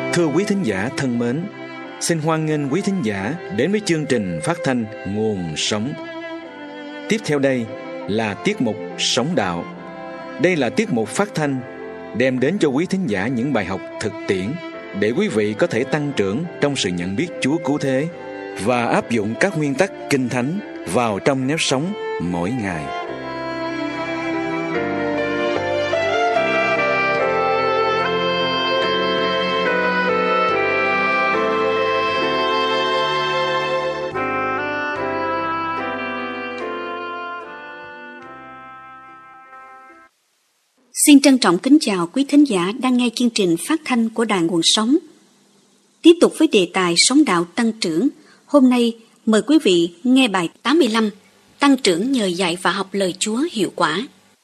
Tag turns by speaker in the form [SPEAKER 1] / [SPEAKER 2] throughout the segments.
[SPEAKER 1] Thưa quý thính giả thân mến, xin hoan nghênh quý thính giả đến với chương trình phát thanh Nguồn Sống. Tiếp theo đây là tiết mục Sống Đạo. Đây là tiết mục phát thanh đem đến cho quý thính giả những bài học thực tiễn để quý vị có thể tăng trưởng trong sự nhận biết Chúa cứu thế và áp dụng các nguyên tắc Kinh Thánh vào trong nếp sống mỗi ngày.
[SPEAKER 2] Xin trân trọng kính chào quý thính giả đang nghe chương trình phát thanh của Đài Nguồn Sống. Tiếp tục với đề tài Sống Đạo Tăng Trưởng, hôm nay mời quý vị nghe bài 85, Tăng trưởng nhờ dạy và học lời Chúa hiệu quả.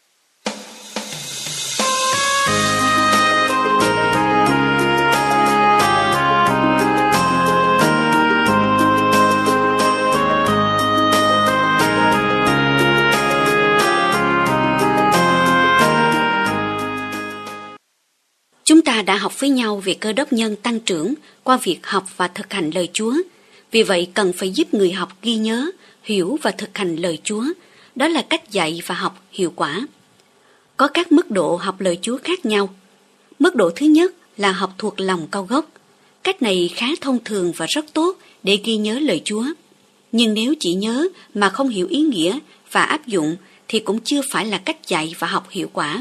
[SPEAKER 2] Chúng ta đã học với nhau về cơ đốc nhân tăng trưởng qua việc học và thực hành lời Chúa. Vì vậy cần phải giúp người học ghi nhớ, hiểu và thực hành lời Chúa. Đó là cách dạy và học hiệu quả. Có các mức độ học lời Chúa khác nhau. Mức độ thứ nhất là học thuộc lòng câu gốc. Cách này khá thông thường và rất tốt để ghi nhớ lời Chúa. Nhưng nếu chỉ nhớ mà không hiểu ý nghĩa và áp dụng thì cũng chưa phải là cách dạy và học hiệu quả.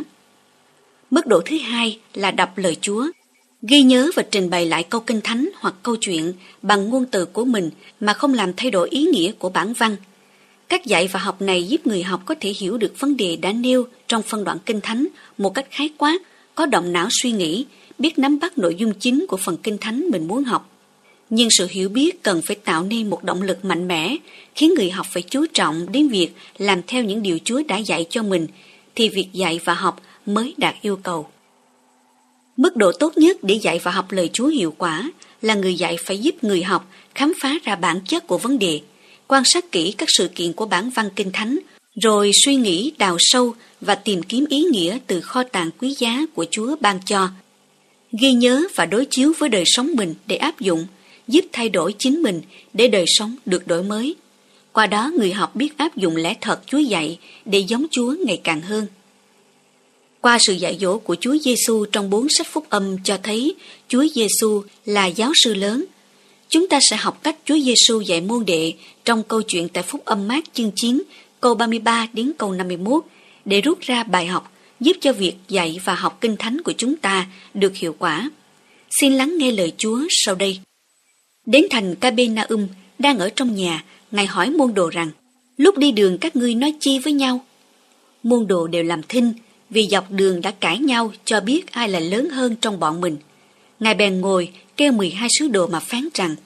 [SPEAKER 2] Mức độ thứ hai là đọc lời Chúa, ghi nhớ và trình bày lại câu kinh thánh hoặc câu chuyện bằng ngôn từ của mình mà không làm thay đổi ý nghĩa của bản văn. Cách dạy và học này giúp người học có thể hiểu được vấn đề đã nêu trong phân đoạn kinh thánh một cách khái quát, có động não suy nghĩ, biết nắm bắt nội dung chính của phần kinh thánh mình muốn học. Nhưng sự hiểu biết cần phải tạo nên một động lực mạnh mẽ, khiến người học phải chú trọng đến việc làm theo những điều Chúa đã dạy cho mình, thì việc dạy và học mới đạt yêu cầu. Mức độ tốt nhất để dạy và học lời Chúa hiệu quả là người dạy phải giúp người học khám phá ra bản chất của vấn đề, quan sát kỹ các sự kiện của bản văn kinh thánh, rồi suy nghĩ đào sâu và tìm kiếm ý nghĩa từ kho tàng quý giá của Chúa ban cho. Ghi nhớ và đối chiếu với đời sống mình để áp dụng, giúp thay đổi chính mình để đời sống được đổi mới. Qua đó người học biết áp dụng lẽ thật Chúa dạy để giống Chúa ngày càng hơn. Qua sự dạy dỗ của Chúa Giêsu trong 4 sách phúc âm cho thấy Chúa Giêsu là giáo sư lớn. Chúng ta sẽ học cách Chúa Giêsu dạy môn đệ trong câu chuyện tại phúc âm Mác chương 9, câu 33 đến câu 51 để rút ra bài học giúp cho việc dạy và học kinh thánh của chúng ta được hiệu quả. Xin lắng nghe lời Chúa sau đây. Đến thành Ca-bê-na-um, đang ở trong nhà, Ngài hỏi môn đồ rằng: lúc đi đường các ngươi nói chi với nhau? Môn đồ đều làm thinh, vì dọc đường đã cãi nhau cho biết ai là lớn hơn trong bọn mình. Ngài bèn ngồi kêu 12 sứ đồ mà phán rằng: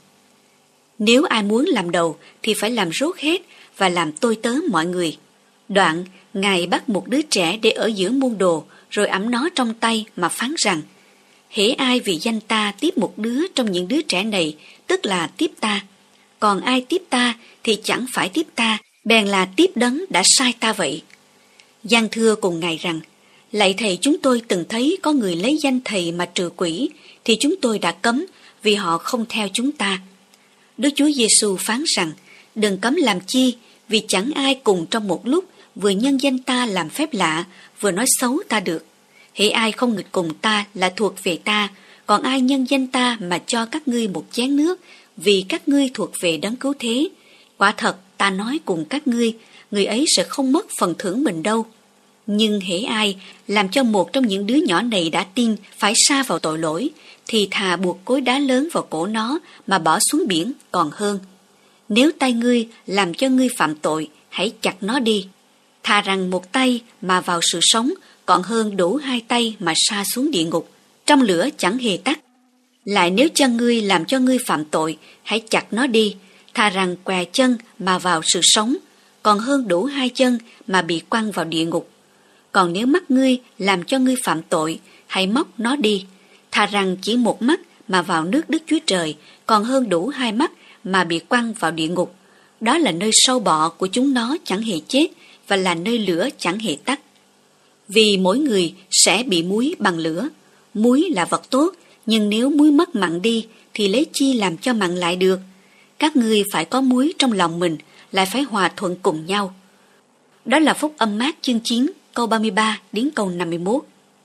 [SPEAKER 2] nếu ai muốn làm đầu thì phải làm rốt hết và làm tôi tớ mọi người. Đoạn Ngài bắt một đứa trẻ để ở giữa môn đồ, rồi ẵm nó trong tay mà phán rằng: hễ ai vì danh ta tiếp một đứa trong những đứa trẻ này, tức là tiếp ta. Còn ai tiếp ta thì chẳng phải tiếp ta, bèn là tiếp đấng đã sai ta vậy. Giăng thưa cùng Ngài rằng: lạy Thầy, chúng tôi từng thấy có người lấy danh Thầy mà trừ quỷ, thì chúng tôi đã cấm, vì họ không theo chúng ta. Đức Chúa Giêsu phán rằng: đừng cấm làm chi, vì chẳng ai cùng trong một lúc vừa nhân danh ta làm phép lạ, vừa nói xấu ta được. Hễ ai không nghịch cùng ta là thuộc về ta, còn ai nhân danh ta mà cho các ngươi một chén nước, vì các ngươi thuộc về đấng cứu thế. Quả thật ta nói cùng các ngươi, người ấy sẽ không mất phần thưởng mình đâu. Nhưng hễ ai làm cho một trong những đứa nhỏ này đã tin phải sa vào tội lỗi, thì thà buộc cối đá lớn vào cổ nó mà bỏ xuống biển còn hơn. Nếu tay ngươi làm cho ngươi phạm tội, hãy chặt nó đi. Thà rằng một tay mà vào sự sống, còn hơn đủ 2 tay mà sa xuống địa ngục, trong lửa chẳng hề tắt. Lại nếu chân ngươi làm cho ngươi phạm tội, hãy chặt nó đi. Thà rằng què chân mà vào sự sống, còn hơn đủ 2 chân mà bị quăng vào địa ngục. Còn nếu mắt ngươi làm cho ngươi phạm tội, hãy móc nó đi. Thà rằng chỉ một mắt mà vào nước Đức Chúa Trời, còn hơn đủ 2 mắt mà bị quăng vào địa ngục. Đó là nơi sâu bọ của chúng nó chẳng hề chết, và là nơi lửa chẳng hề tắt. Vì mỗi người sẽ bị muối bằng lửa. Muối là vật tốt, Nhưng nếu muối mất mặn đi thì lấy chi làm cho mặn lại được? Các ngươi phải có muối trong lòng mình, lại phải hòa thuận cùng nhau. Đó là Phúc Âm Mát chương 9 câu 33 đến câu 51.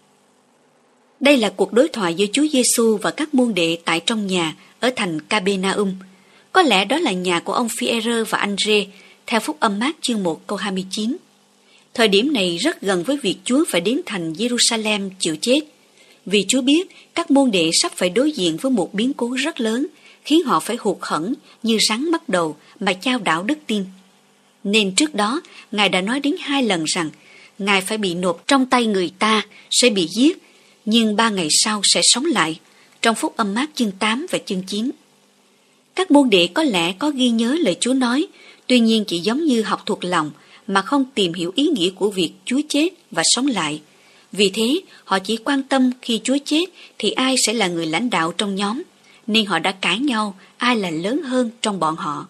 [SPEAKER 2] Đây là cuộc đối thoại giữa Chúa Giêsu và các môn đệ tại trong nhà ở thành Capernaum. Có lẽ đó là nhà của ông Phi-e-rơ và Ândrê, theo Phúc Âm Mát chương 1 câu 29. Thời điểm này rất gần với việc Chúa phải đến thành Jerusalem chịu chết, vì Chúa biết các môn đệ sắp phải đối diện với một biến cố rất lớn, khiến họ phải hụt hẫng như rắn mất đầu mà chao đảo đức tin. Nên trước đó, Ngài đã nói đến 2 lần rằng Ngài phải bị nộp trong tay người ta, sẽ bị giết, nhưng 3 ngày sau sẽ sống lại, trong Phúc Âm Mát chương 8 và chương 9. Các môn đệ có lẽ có ghi nhớ lời Chúa nói, tuy nhiên chỉ giống như học thuộc lòng mà không tìm hiểu ý nghĩa của việc Chúa chết và sống lại. Vì thế, họ chỉ quan tâm khi Chúa chết thì ai sẽ là người lãnh đạo trong nhóm, nên họ đã cãi nhau ai là lớn hơn trong bọn họ.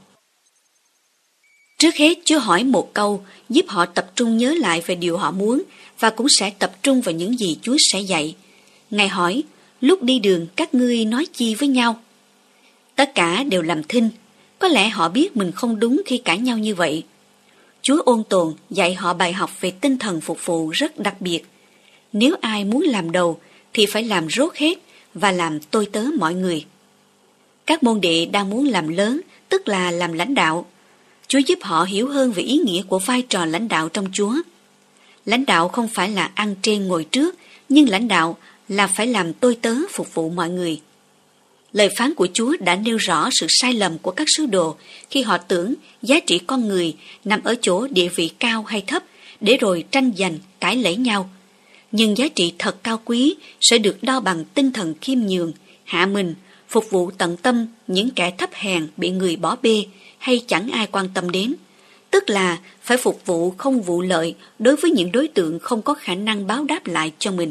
[SPEAKER 2] Trước hết, Chúa hỏi một câu giúp họ tập trung nhớ lại về điều họ muốn và cũng sẽ tập trung vào những gì Chúa sẽ dạy. Ngài hỏi, lúc đi đường các ngươi nói chi với nhau? Tất cả đều làm thinh. Có lẽ họ biết mình không đúng khi cãi nhau như vậy. Chúa ôn tồn dạy họ bài học về tinh thần phục vụ rất đặc biệt. Nếu ai muốn làm đầu thì phải làm rốt hết và làm tôi tớ mọi người. Các môn đệ đang muốn làm lớn, tức là làm lãnh đạo. Chúa giúp họ hiểu hơn về ý nghĩa của vai trò lãnh đạo trong Chúa. Lãnh đạo không phải là ăn trên ngồi trước, nhưng lãnh đạo là phải làm tôi tớ phục vụ mọi người. Lời phán của Chúa đã nêu rõ sự sai lầm của các sứ đồ khi họ tưởng giá trị con người nằm ở chỗ địa vị cao hay thấp để rồi tranh giành, cãi lẫy nhau. Nhưng giá trị thật cao quý sẽ được đo bằng tinh thần khiêm nhường, hạ mình, phục vụ tận tâm những kẻ thấp hèn bị người bỏ bê hay chẳng ai quan tâm đến. Tức là phải phục vụ không vụ lợi đối với những đối tượng không có khả năng báo đáp lại cho mình.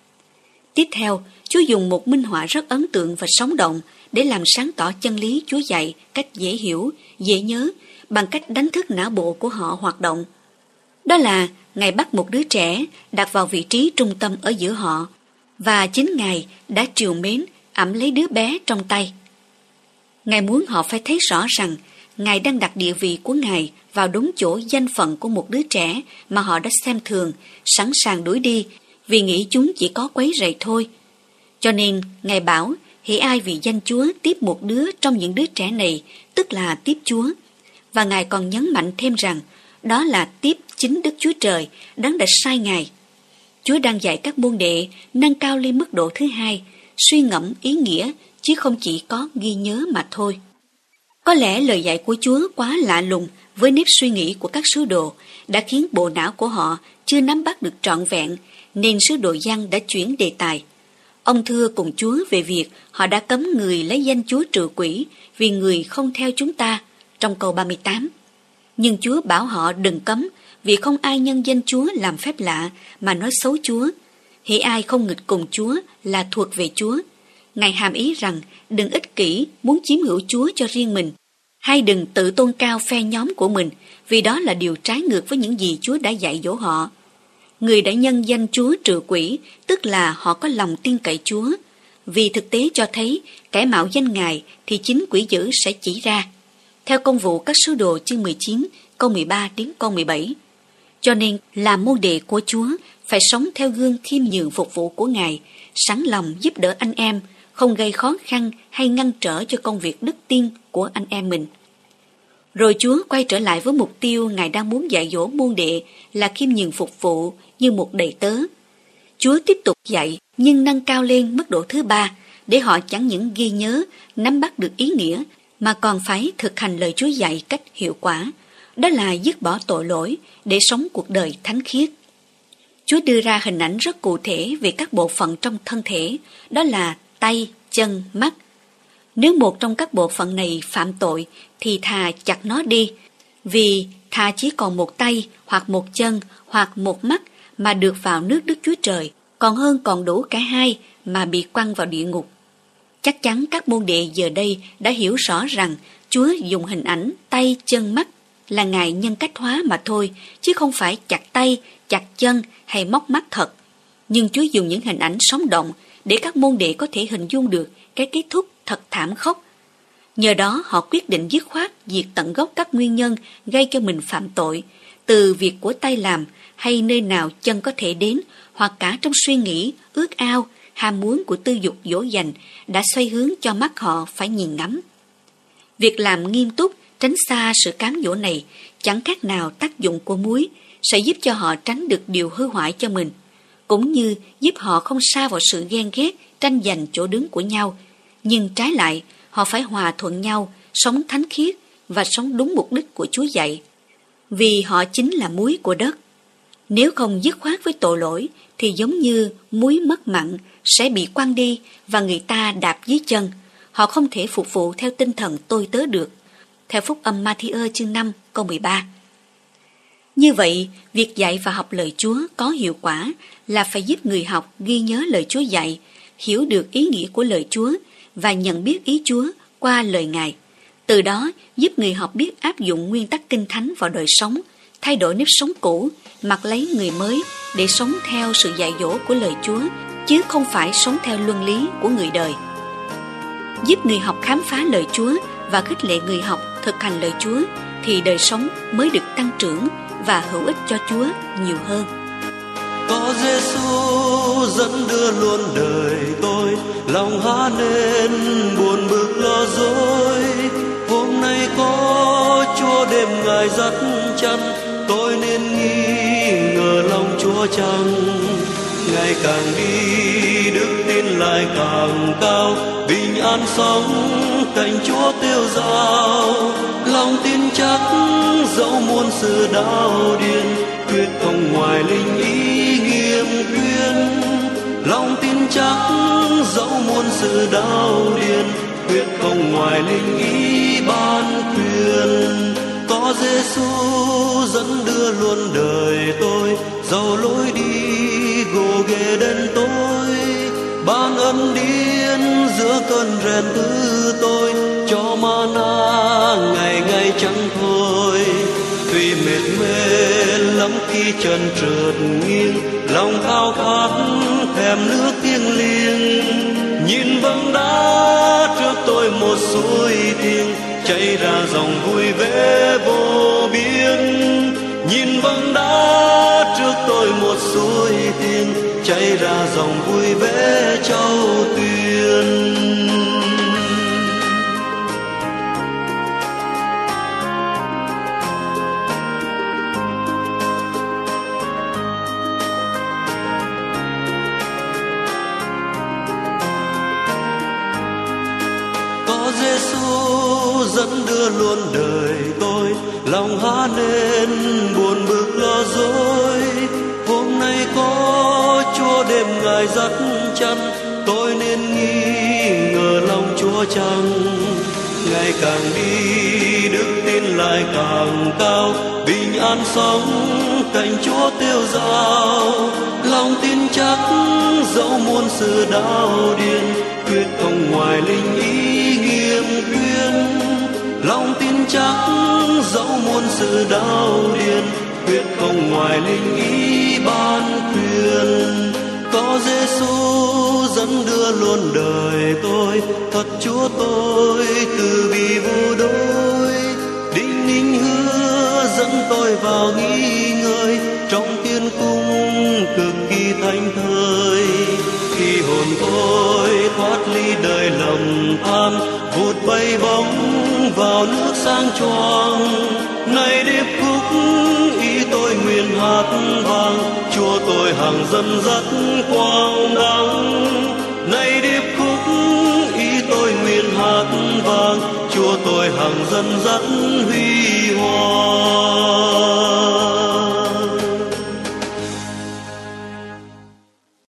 [SPEAKER 2] Tiếp theo, Chúa dùng một minh họa rất ấn tượng và sống động để làm sáng tỏ chân lý Chúa dạy cách dễ hiểu, dễ nhớ bằng cách đánh thức não bộ của họ hoạt động. Đó là Ngài bắt một đứa trẻ đặt vào vị trí trung tâm ở giữa họ và chính Ngài đã trìu mến ẵm lấy đứa bé trong tay. Ngài muốn họ phải thấy rõ rằng Ngài đang đặt địa vị của Ngài vào đúng chỗ danh phận của một đứa trẻ mà họ đã xem thường, sẵn sàng đuổi đi vì nghĩ chúng chỉ có quấy rầy thôi. Cho nên Ngài bảo hễ ai vì danh Chúa tiếp một đứa trong những đứa trẻ này, tức là tiếp Chúa. Và Ngài còn nhấn mạnh thêm rằng đó là tiếp chính Đức Chúa Trời đấng đã sai Ngài. Chúa đang dạy các môn đệ nâng cao lên mức độ thứ hai, suy ngẫm ý nghĩa chứ không chỉ có ghi nhớ mà thôi. Có lẽ lời dạy của Chúa quá lạ lùng với nếp suy nghĩ của các sứ đồ đã khiến bộ não của họ chưa nắm bắt được trọn vẹn, nên sứ đồ Giăng đã chuyển đề tài. Ông thưa cùng Chúa về việc họ đã cấm người lấy danh Chúa trừ quỷ vì người không theo chúng ta, trong câu 38. Nhưng Chúa bảo họ đừng cấm vì không ai nhân danh Chúa làm phép lạ mà nói xấu Chúa. Hễ ai không nghịch cùng Chúa là thuộc về Chúa. Ngài hàm ý rằng đừng ích kỷ muốn chiếm hữu Chúa cho riêng mình, hay đừng tự tôn cao phe nhóm của mình, vì đó là điều trái ngược với những gì Chúa đã dạy dỗ họ. Người đã nhân danh Chúa trừ quỷ, tức là họ có lòng tin cậy Chúa. Vì thực tế cho thấy kẻ mạo danh Ngài thì chính quỷ dữ sẽ chỉ ra. Theo Công vụ các sứ đồ chương 19, câu 13 đến câu 17. Cho nên làm môn đệ của Chúa phải sống theo gương khiêm nhường phục vụ của Ngài, sẵn lòng giúp đỡ anh em, không gây khó khăn hay ngăn trở cho công việc đức tin của anh em mình. Rồi Chúa quay trở lại với mục tiêu Ngài đang muốn dạy dỗ môn đệ là khiêm nhường phục vụ như một đầy tớ. Chúa tiếp tục dạy nhưng nâng cao lên mức độ thứ 3 để họ chẳng những ghi nhớ, nắm bắt được ý nghĩa mà còn phải thực hành lời Chúa dạy cách hiệu quả. Đó là dứt bỏ tội lỗi để sống cuộc đời thánh khiết. Chúa đưa ra hình ảnh rất cụ thể về các bộ phận trong thân thể, đó là tay, chân, mắt. Nếu một trong các bộ phận này phạm tội thì thà chặt nó đi, vì thà chỉ còn một tay hoặc một chân hoặc một mắt mà được vào nước Đức Chúa Trời, còn hơn còn đủ cả hai mà bị quăng vào địa ngục. Chắc chắn các môn đệ giờ đây đã hiểu rõ rằng Chúa dùng hình ảnh tay, chân, mắt là Ngài nhân cách hóa mà thôi, chứ không phải chặt tay, chặt chân hay móc mắt thật. Nhưng Chúa dùng những hình ảnh sống động để các môn đệ có thể hình dung được cái kết thúc thật thảm khốc. Nhờ đó họ quyết định dứt khoát diệt tận gốc các nguyên nhân gây cho mình phạm tội, từ việc của tay làm hay nơi nào chân có thể đến, hoặc cả trong suy nghĩ, ước ao, ham muốn của tư dục dỗ dành đã xoay hướng cho mắt họ phải nhìn ngắm. Việc làm nghiêm túc, tránh xa sự cám dỗ này chẳng khác nào tác dụng của muối, sẽ giúp cho họ tránh được điều hư hoại cho mình, cũng như giúp họ không sa vào sự ghen ghét, tranh giành chỗ đứng của nhau. Nhưng trái lại, họ phải hòa thuận nhau, sống thánh khiết và sống đúng mục đích của Chúa dạy, vì họ chính là muối của đất. Nếu không dứt khoát với tội lỗi thì giống như muối mất mặn sẽ bị quăng đi và người ta đạp dưới chân. Họ không thể phục vụ theo tinh thần tôi tớ được. Theo Phúc âm Ma-thi-ơ chương 5 câu 13. Như vậy, việc dạy và học lời Chúa có hiệu quả là phải giúp người học ghi nhớ lời Chúa dạy, hiểu được ý nghĩa của lời Chúa và nhận biết ý Chúa qua lời Ngài. Từ đó giúp người học biết áp dụng nguyên tắc Kinh Thánh vào đời sống, thay đổi nếp sống cũ, mặc lấy người mới để sống theo sự dạy dỗ của lời Chúa, chứ không phải sống theo luân lý của người đời. Giúp người học khám phá lời Chúa và khích lệ người học thực hành lời Chúa thì đời sống mới được tăng trưởng và hữu ích cho Chúa nhiều hơn.
[SPEAKER 3] Có Giêsu dẫn đưa luôn đời tôi, lòng há nên buồn bực lo dối. Hôm nay có Chúa đêm Ngài dắt chân, tôi nên nghi ngờ lòng Chúa chăng. Ngày càng đi đức tin lại càng cao, bình an sống cạnh Chúa tiêu dao. Lòng tin chắc dẫu muôn sự đau điên, quyết không ngoài linh ý nghiêm quyến. Lòng tin chắc dẫu muôn sự đau điên, quyết không ngoài linh ý ban quyền. Có Giêsu dẫn đưa luôn đời tôi, dầu lối đi gồ ghề đến tôi. Ban ân điên giữa cơn rèn tư tôi, cho mana ngày ngày chẳng thôi. Tuy mệt mê lắm khi chân trượt nghiêng, lòng khao khát thèm nước thiêng liêng. Nhìn vầng đá trước tôi một suối thiêng, chảy ra dòng vui vẻ vô biên. Nhìn vầng đá trước tôi một suối thiêng, chảy ra dòng vui vẻ châu tuyền. Có Giêsu dẫn đưa luôn đời tôi, lòng há nên buồn bực lo dối. Hôm nay có Chúa đêm Ngài dắt chân, tôi nên nghi ngờ lòng Chúa chăng. Ngày càng đi đức tin lại càng cao, bình an sống cạnh Chúa tiêu dao. Lòng tin chắc dẫu muôn sự đau điên, quyết không ngoài linh ý nghiêm quyến. Lòng tin chắc dẫu muôn sự đau điên, quyết không ngoài linh ý ban quyền. Có Giêsu dẫn đưa luôn đời tôi, thật Chúa tôi từ bi vô đối. Đinh ninh hứa dẫn tôi vào nghỉ ngơi, trong thiên cung cực kỳ thánh thơi. Khi hồn tôi thoát ly đời lầm than, vụt bay bóng vào nước sang choang. Này điệp khúc ý tôi nguyện hát vang, Chúa tôi hàng dân dắt quang đăng. Này điệp khúc ý tôi nguyện hát vang, Chúa tôi hàng dân dắt huy hoàng.